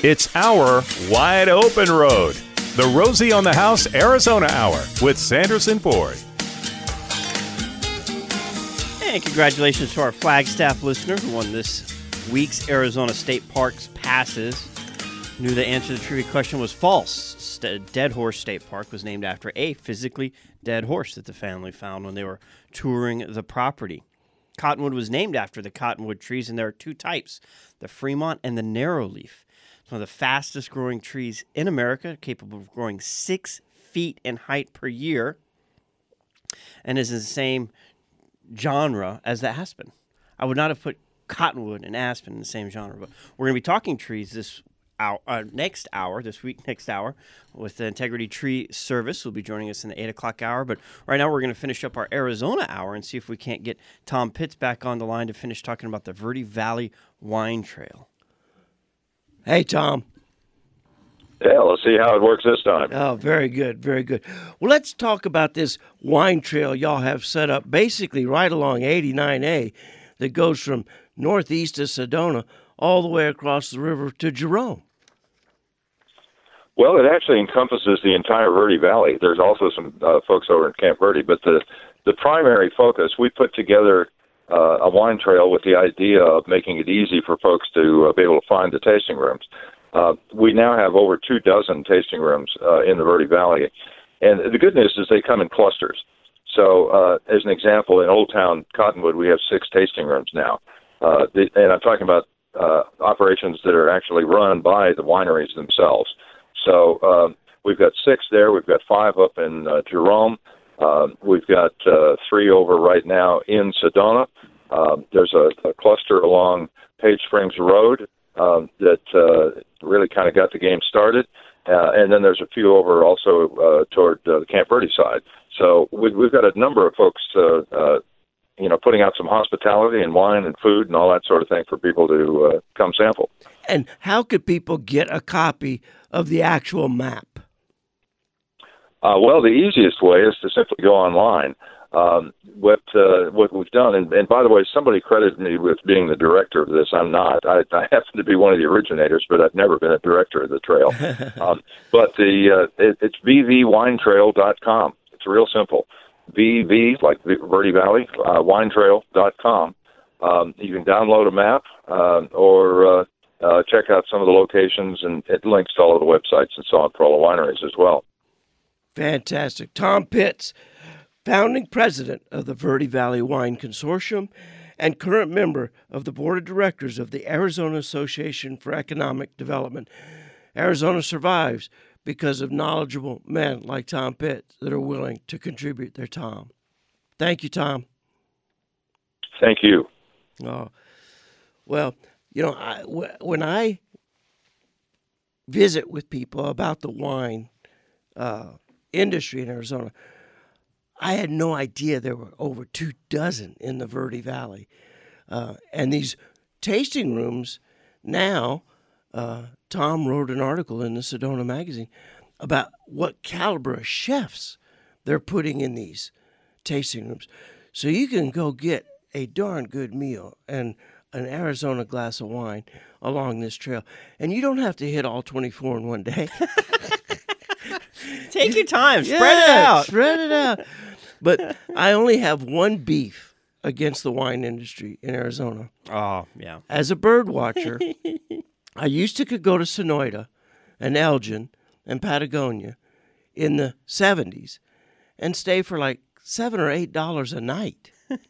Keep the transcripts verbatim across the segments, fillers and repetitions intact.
It's our Wide Open Road, the Rosie on the House Arizona Hour with Sanderson Ford. And congratulations to our Flagstaff listener who won this week's Arizona State Parks passes. Knew the answer to the trivia question was false. St- Dead Horse State Park was named after a physically dead horse that the family found when they were touring the property. Cottonwood was named after the cottonwood trees, and there are two types, the Fremont and the Narrowleaf. It's one of the fastest growing trees in America, capable of growing six feet in height per year, and is in the same genre as the aspen. I would not have put cottonwood and aspen in the same genre, but we're going to be talking trees this hour, uh, next hour, this week, next hour, with the Integrity Tree Service. Will be joining us in the eight o'clock hour, but right now we're going to finish up our Arizona hour and see if we can't get Tom Pitts back on the line to finish talking about the Verde Valley Wine Trail. Hey, Tom. Yeah, let's see how it works this time. Oh, very good, very good. Well, let's talk about this wine trail y'all have set up basically right along eighty-nine A that goes from northeast of Sedona all the way across the river to Jerome. Well, it actually encompasses the entire Verde Valley. There's also some uh, folks over in Camp Verde, but the, the primary focus, we put together uh, a wine trail with the idea of making it easy for folks to uh, be able to find the tasting rooms. Uh, we now have over two dozen tasting rooms uh, in the Verde Valley, and the good news is they come in clusters. So, uh, as an example, in Old Town Cottonwood, we have six tasting rooms now, uh, the, and I'm talking about uh, operations that are actually run by the wineries themselves. So um, we've got six there. We've got five up in uh, Jerome. Um, we've got uh, three over right now in Sedona. Um, there's a, a cluster along Page Springs Road um, that uh, really kind of got the game started. Uh, and then there's a few over also uh, toward uh, the Camp Verde side. So we, we've got a number of folks, uh, uh, you know, putting out some hospitality and wine and food and all that sort of thing for people to uh, come sample. And how could people get a copy of the actual map? Uh, well, the easiest way is to simply go online. Um, what uh, what we've done, and, and by the way, somebody credited me with being the director of this. I'm not. I, I happen to be one of the originators, but I've never been a director of the trail. um, but the uh, it, it's v v wine trail dot com. It's real simple. V V, like Verde Valley, uh, wine trail dot com. Um, you can download a map uh, or uh, uh, check out some of the locations, and it links to all of the websites and so on for all the wineries as well. Fantastic. Tom Pitts, founding president of the Verde Valley Wine Consortium and current member of the board of directors of the Arizona Association for Economic Development. Arizona survives because of knowledgeable men like Tom Pitts that are willing to contribute their time. Thank you, Tom. Thank you. Oh, well, you know, I, when I visit with people about the wine uh, industry in Arizona, I had no idea there were over two dozen in the Verde Valley. Uh, and these tasting rooms now, uh, Tom wrote an article in the Sedona magazine about what caliber of chefs they're putting in these tasting rooms. So you can go get a darn good meal and an Arizona glass of wine along this trail. And you don't have to hit all twenty-four in one day. Take your time. Spread yeah, it out. Spread it out. But I only have one beef against the wine industry in Arizona. Oh, yeah. As a bird watcher, I used to could go to Sonoyta and Elgin and Patagonia in the seventies and stay for like seven or eight dollars a night.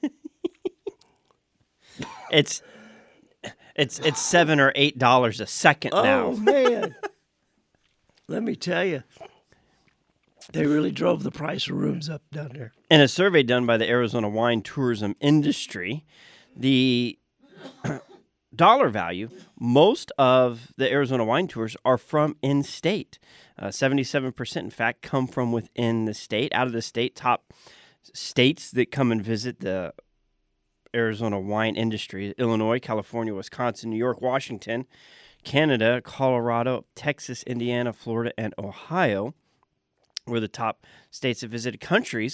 It's it's it's seven or eight dollars a second now. Oh man! Let me tell you, they really drove the price of rooms up down there. In a survey done by the Arizona Wine Tourism Industry, the dollar value, most of the Arizona wine tours are from in-state. Uh, seventy-seven percent, in fact, come from within the state. Out of the state, top states that come and visit the Arizona wine industry: Illinois, California, Wisconsin, New York, Washington, Canada, Colorado, Texas, Indiana, Florida, and Ohio were the top states that visited. Countries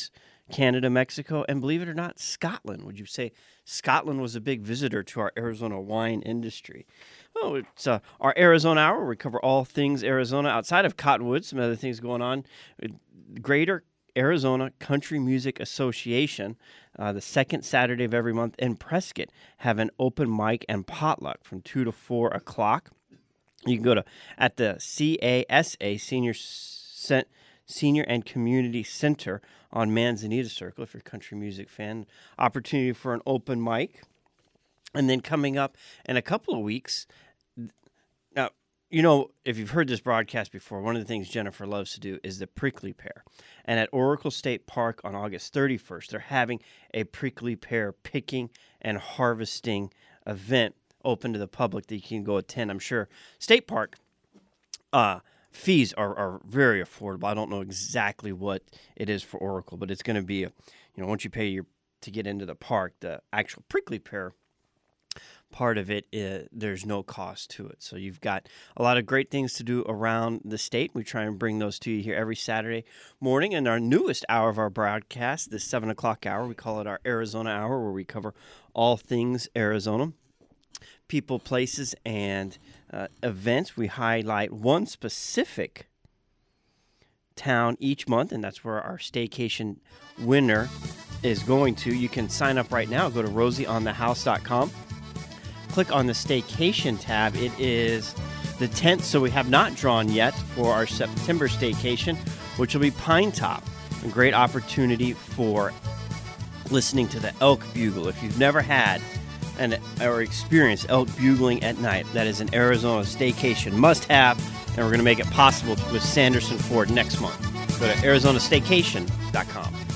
Canada, Mexico, and believe it or not, Scotland. Would you say Scotland was a big visitor to our Arizona wine industry? Oh, it's uh, our Arizona Hour. We cover all things Arizona outside of Cottonwood, some other things going on. Greater Arizona Country Music Association, uh, the second Saturday of every month in Prescott, have an open mic and potluck from two to four o'clock. You can go to at the C A S A Senior Cent. Senior and Community Center on Manzanita Circle, if you're a country music fan. Opportunity for an open mic. And then coming up in a couple of weeks, now, you know, if you've heard this broadcast before, one of the things Jennifer loves to do is the prickly pear. And at Oracle State Park on August thirty-first, they're having a prickly pear picking and harvesting event open to the public that you can go attend. I'm sure State Park, uh, fees are, are very affordable. I don't know exactly what it is for Oracle, but it's going to be, a, you know, once you pay your to get into the park, the actual prickly pear part of it, is, there's no cost to it. So you've got a lot of great things to do around the state. We try and bring those to you here every Saturday morning. And our newest hour of our broadcast, the seven o'clock hour, we call it our Arizona Hour, where we cover all things Arizona. People, places, and uh, events. We highlight one specific town each month, and that's where our staycation winner is going to. You can sign up right now. Go to rosie on the house dot com. Click on the staycation tab. It is the tenth, so we have not drawn yet for our September staycation, which will be Pine Top. A great opportunity for listening to the elk bugle. If you've never had and or experience elk bugling at night, that is an Arizona staycation must-have, and we're going to make it possible with Sanderson Ford next month. Go to arizona staycation dot com.